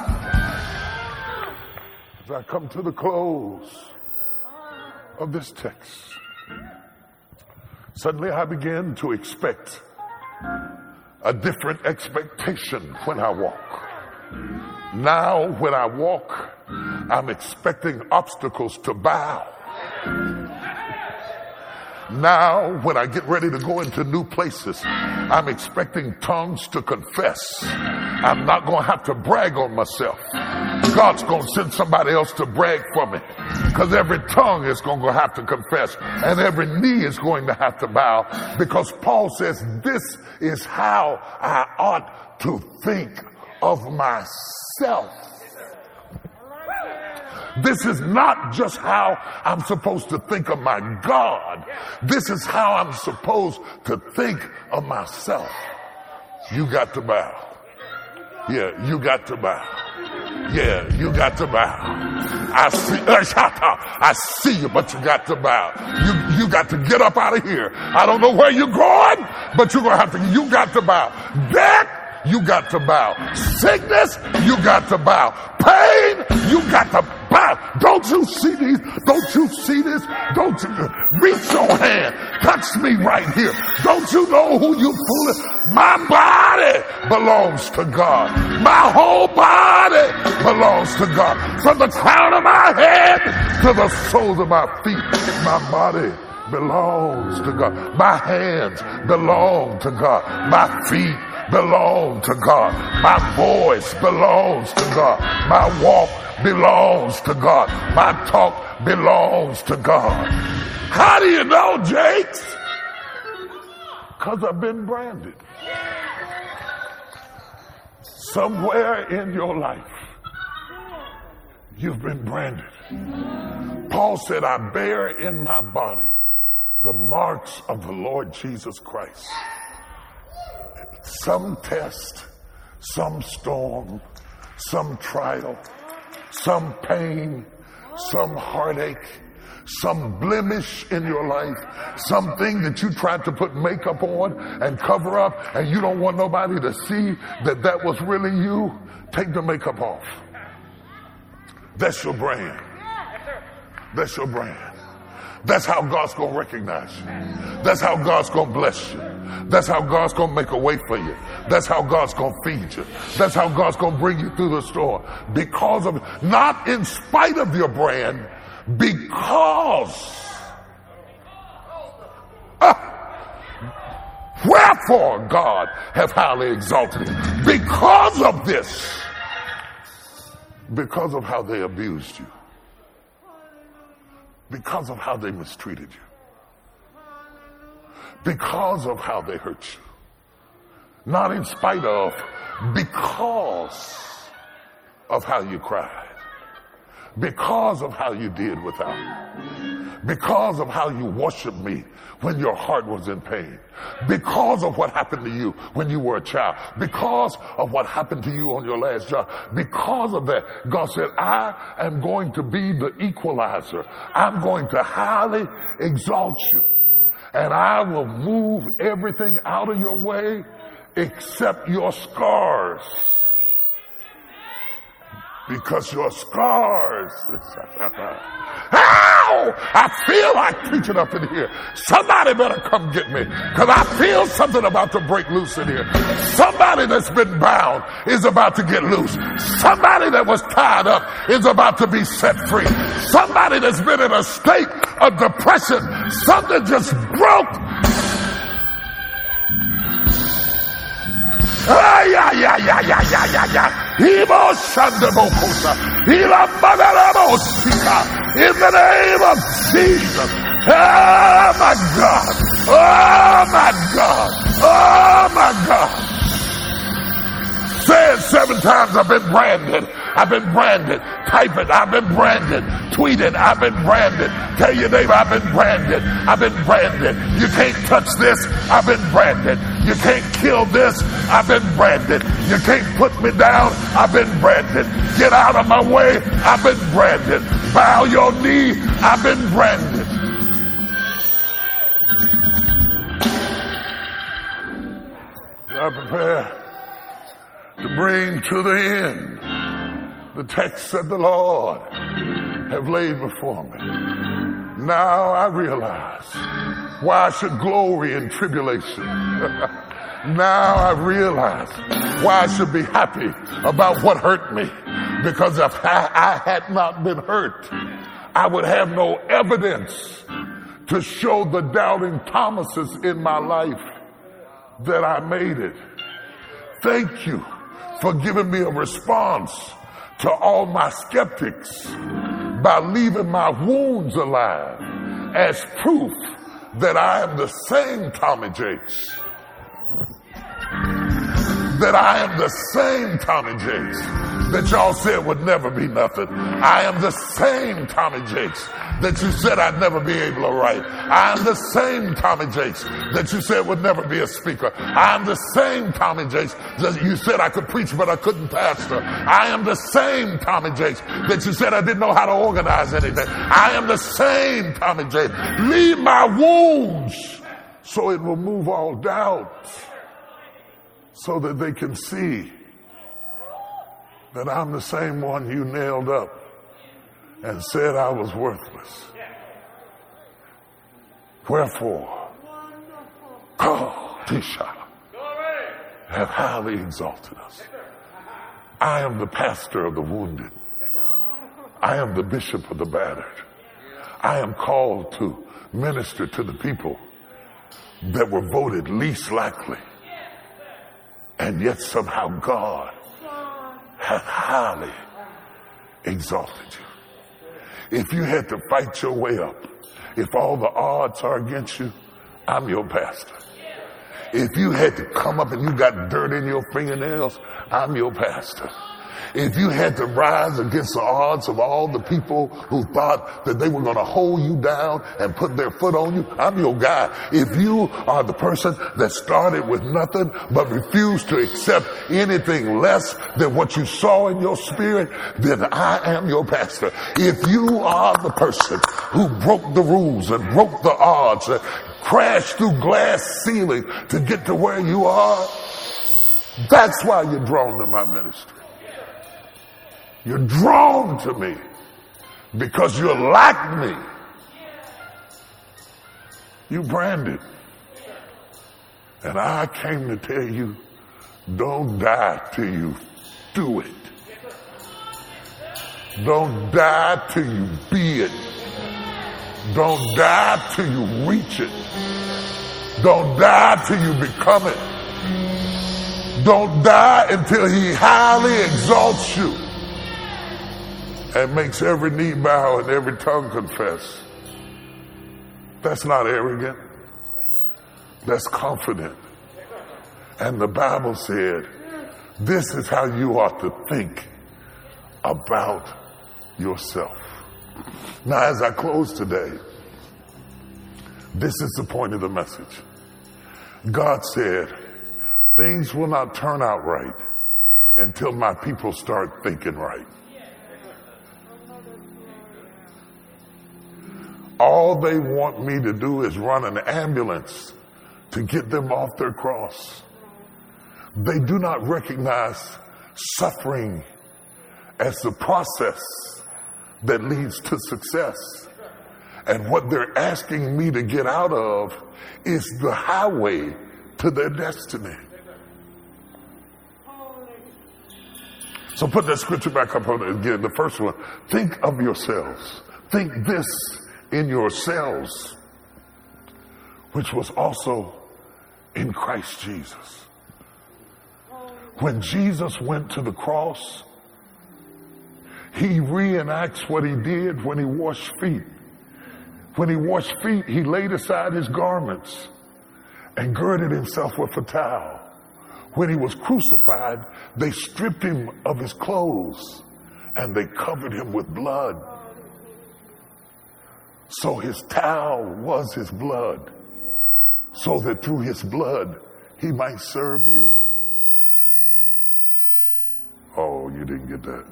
As I come to the close of this text, suddenly I began to expect a different expectation when I walk. Now when I walk, I'm expecting obstacles to bow. Now when I get ready to go into new places, I'm expecting tongues to confess. I'm not going to have to brag on myself. God's going to send somebody else to brag for me, because every tongue is going to have to confess and every knee is going to have to bow, because Paul says this is how I ought to think of myself. This is not just how I'm supposed to think of my God. This is how I'm supposed to think of myself. You got to bow. Yeah, you got to bow. Yeah, you got to bow. I see you, but you got to bow. You got to get up out of here. I don't know where you're going, but you're going to have to, you got to bow. Death, you got to bow. Sickness, you got to bow. Pain, you got to bow. Don't you see these? Don't you see this? Don't you reach your hand, touch me right here. Don't you know who you fooling? My body belongs to God. My whole body belongs to God. From the crown of my head to the soles of my feet, my body belongs to God. My hands belong to God. My feet belong to God. My voice belongs to God. My walk belongs to God. My talk belongs to God. How do you know, Jakes? Because I've been branded. Somewhere in your life, you've been branded. Paul said, I bear in my body the marks of the Lord Jesus Christ. Some test, some storm, some trial, some pain, some heartache, some blemish in your life, something that you tried to put makeup on and cover up, and you don't want nobody to see that that was really you. Take the makeup off. That's your brand. That's your brand. That's how God's going to recognize you. That's how God's going to bless you. That's how God's going to make a way for you. That's how God's going to feed you. That's how God's going to bring you through the storm. Because of, not in spite of your brand, because. Wherefore God hath highly exalted him. Because of this, because of how they abused you, because of how they mistreated you, because of how they hurt you. Not in spite of, because of how you cried, because of how you did without me, because of how you worshiped me when your heart was in pain, because of what happened to you when you were a child, because of what happened to you on your last job. Because of that, God said, I am going to be the equalizer. I'm going to highly exalt you, and I will move everything out of your way except your scars. Because your scars. Ow! I feel like preaching up in here. Somebody better come get me, because I feel something about to break loose in here. Somebody that's been bound is about to get loose. Somebody that was tied up is about to be set free. Somebody that's been in a state of depression, something just broke. In the name of Jesus. Oh my God. Oh my God. Oh my God. Say it 7 times. I've been branded. I've been branded. Type it. I've been branded. Tweet it. I've been branded. Tell your neighbor, I've been branded. I've been branded. You can't touch this. I've been branded. You can't kill this. I've been branded. You can't put me down. I've been branded. Get out of my way. I've been branded. Bow your knee. I've been branded. I prepare to bring to the end the text that the Lord have laid before me. Now I realize why I should glory in tribulation. Now I realize why I should be happy about what hurt me. Because if I had not been hurt, I would have no evidence to show the doubting Thomases in my life that I made it. Thank you for giving me a response to all my skeptics by leaving my wounds alive as proof that I am the same Tommy Jakes. That I am the same Tommy Jakes that y'all said would never be nothing. I am the same Tommy Jakes that you said I'd never be able to write. I am the same Tommy Jakes that you said would never be a speaker. I am the same Tommy Jakes that you said I could preach but I couldn't pastor. I am the same Tommy Jakes that you said I didn't know how to organize anything. I am the same Tommy Jakes. Leave my wounds so it will move all doubt, so that they can see that I'm the same one you nailed up and said I was worthless. Wherefore, God, Tisha, have highly exalted us. I am the pastor of the wounded. I am the bishop of the battered. I am called to minister to the people that were voted least likely. And yet somehow God hath highly exalted you. If you had to fight your way up, if all the odds are against you, I'm your pastor. If you had to come up and you got dirt in your fingernails, I'm your pastor. If you had to rise against the odds of all the people who thought that they were going to hold you down and put their foot on you, I'm your guy. If you are the person that started with nothing but refused to accept anything less than what you saw in your spirit, then I am your pastor. If you are the person who broke the rules and broke the odds and crashed through glass ceiling to get to where you are, that's why you're drawn to my ministry. You're drawn to me because you're like me. You branded. And I came to tell you, don't die till you do it. Don't die till you be it. Don't die till you reach it. Don't die till you become it. Don't die until he highly exalts you. and makes every knee bow and every tongue confess. That's not arrogant. That's confident. And the Bible said, this is how you ought to think about yourself. Now, as I close today, this is the point of the message. God said, things will not turn out right until my people start thinking right. All they want me to do is run an ambulance to get them off their cross. They do not recognize suffering as the process that leads to success. And what they're asking me to get out of is the highway to their destiny. So put that scripture back up on it again. The first one, think of yourselves. Think this in yourselves, which was also in Christ Jesus. When Jesus went to the cross, he reenacts what he did when he washed feet. When he washed feet, he laid aside his garments and girded himself with a towel. When he was crucified, they stripped him of his clothes and they covered him with blood. So his towel was his blood, so that through his blood he might serve you. Oh, you didn't get that.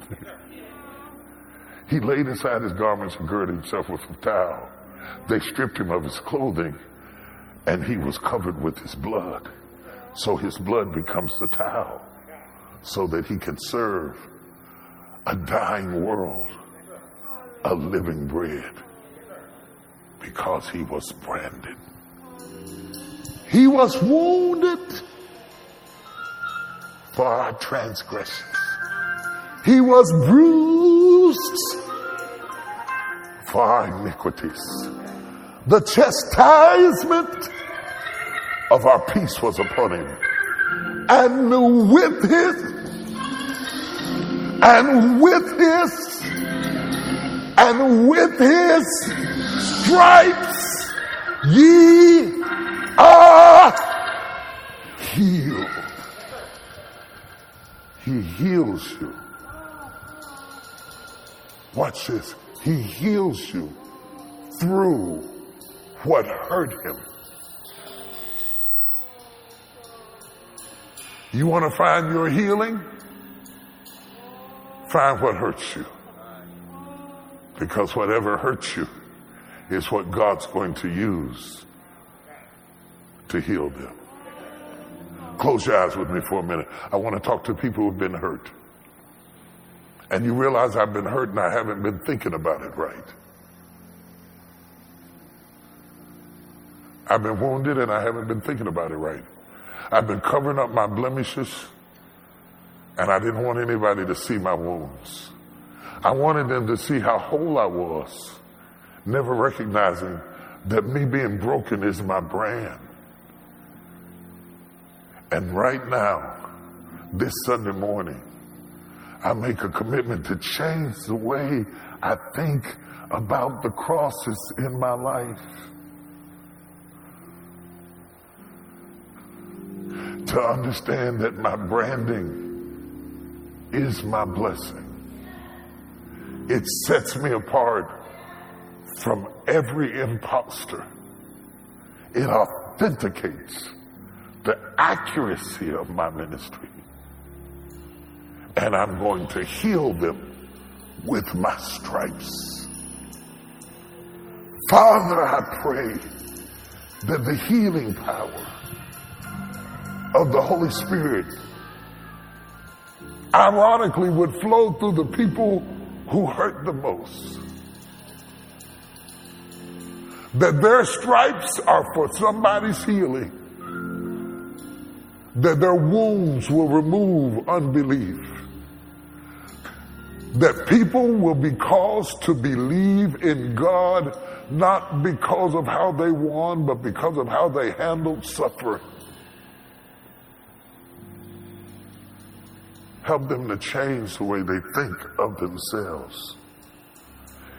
He laid aside his garments and girded himself with a towel. They stripped him of his clothing, and he was covered with his blood. So his blood becomes the towel, so that he can serve a dying world, a living bread, because he was branded. He was wounded for our transgressions. He was bruised for our iniquities. The chastisement of our peace was upon him. And with his stripes ye are healed. He heals you. Watch this. He heals you through what hurt him. You want to find your healing? Find what hurts you. Because whatever hurts you is what God's going to use to heal them. Close your eyes with me for a minute. I want to talk to people who've been hurt. And you realize I've been hurt and I haven't been thinking about it right. I've been wounded and I haven't been thinking about it right. I've been covering up my blemishes and I didn't want anybody to see my wounds. I wanted them to see how whole I was, never recognizing that me being broken is my brand. And right now, this Sunday morning, I make a commitment to change the way I think about the crosses in my life. To understand that my branding is my blessing. It sets me apart from every imposter. It authenticates the accuracy of my ministry. And I'm going to heal them with my stripes. Father, I pray that the healing power of the Holy Spirit ironically would flow through the people who hurt the most. That their stripes are for somebody's healing. That their wounds will remove unbelief. That people will be caused to believe in God, not because of how they won, but because of how they handled suffering. Help them to change the way they think of themselves.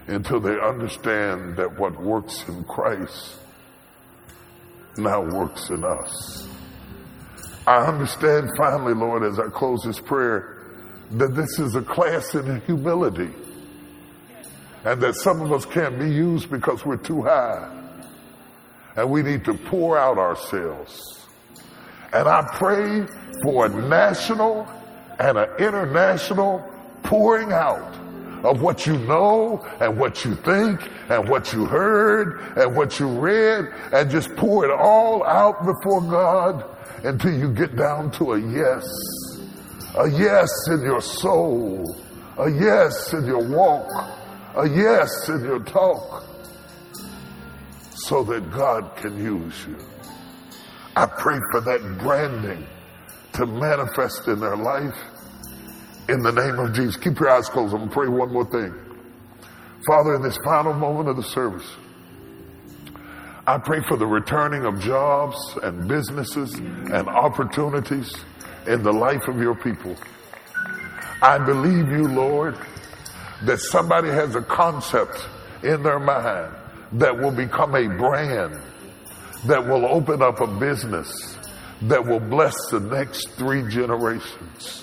until they understand that what works in Christ now works in us. I understand finally, Lord, as I close this prayer, that this is a class in humility, and that some of us can't be used because we're too high, and we need to pour out ourselves. And I pray for a national and an international pouring out of what you know and what you think and what you heard and what you read, and just pour it all out before God until you get down to a yes in your soul, a yes in your walk, a yes in your talk, so that God can use you. I pray for that branding to manifest in their life in the name of Jesus. Keep your eyes closed. I'm going to pray one more thing. Father, in this final moment of the service, I pray for the returning of jobs and businesses and opportunities in the life of your people. I believe you, Lord, that somebody has a concept in their mind that will become a brand, that will open up a business, that will bless the next 3 generations.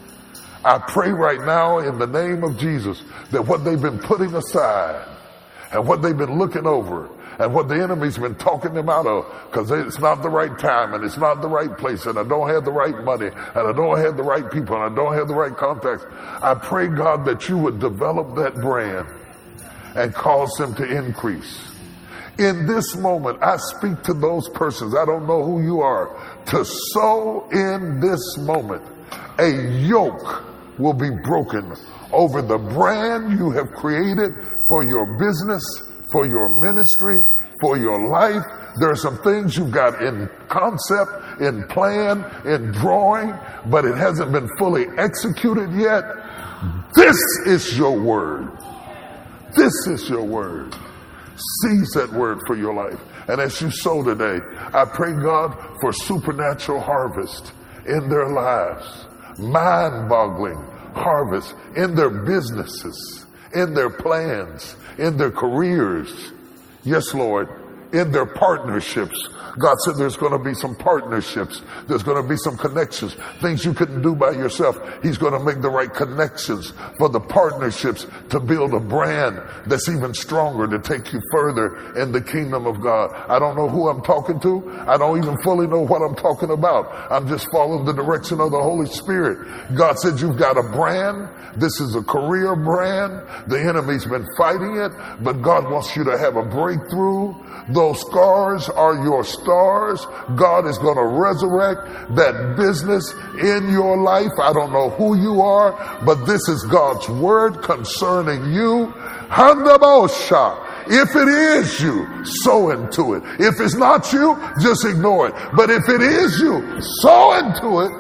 I pray right now in the name of Jesus that what they've been putting aside and what they've been looking over and what the enemy's been talking them out of, because it's not the right time and it's not the right place and I don't have the right money and I don't have the right people and I don't have the right contacts. I pray, God, that you would develop that brand and cause them to increase. In this moment, I speak to those persons, I don't know who you are, to sow in this moment. A yoke will be broken over the brand you have created for your business, for your ministry, for your life. There are some things you've got in concept, in plan, in drawing, but it hasn't been fully executed yet. This is your word. This is your word. Seize that word for your life. And as you sow today, I pray, God, for supernatural harvest in their lives. Mind-boggling harvest in their businesses, in their plans, in their careers. Yes, Lord, in their partnerships. God said there's going to be some partnerships. There's going to be some connections. Things you couldn't do by yourself. He's going to make the right connections for the partnerships to build a brand that's even stronger to take you further in the kingdom of God. I don't know who I'm talking to. I don't even fully know what I'm talking about. I'm just following the direction of the Holy Spirit. God said you've got a brand. This is a career brand. The enemy's been fighting it, but God wants you to have a breakthrough. Those scars are your stars. God is going to resurrect that business in your life. I don't know who you are, but this is God's word concerning you. Handabosha. If it is you, sow into it. If it's not you, just ignore it. But if it is you, sow into it,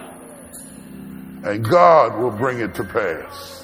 and God will bring it to pass.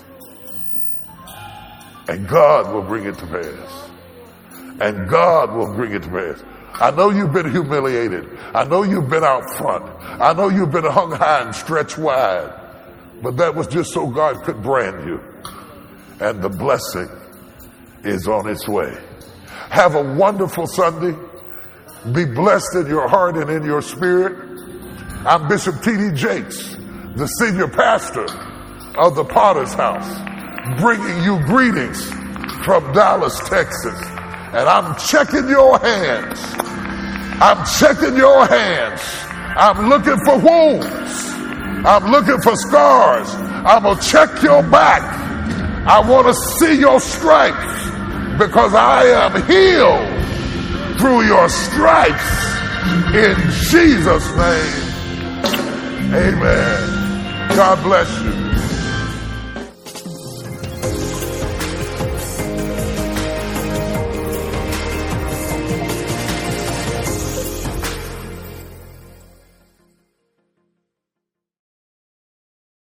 And God will bring it to pass. And God will bring it to pass. I know you've been humiliated. I know you've been out front. I know you've been hung high and stretched wide. But that was just so God could brand you. And the blessing is on its way. Have a wonderful Sunday. Be blessed in your heart and in your spirit. I'm Bishop T.D. Jakes, the senior pastor of the Potter's House, bringing you greetings from Dallas, Texas. And I'm checking your hands. I'm checking your hands. I'm looking for wounds. I'm looking for scars. I'm going to check your back. I want to see your stripes, because I am healed through your stripes in Jesus' name. Amen. God bless you.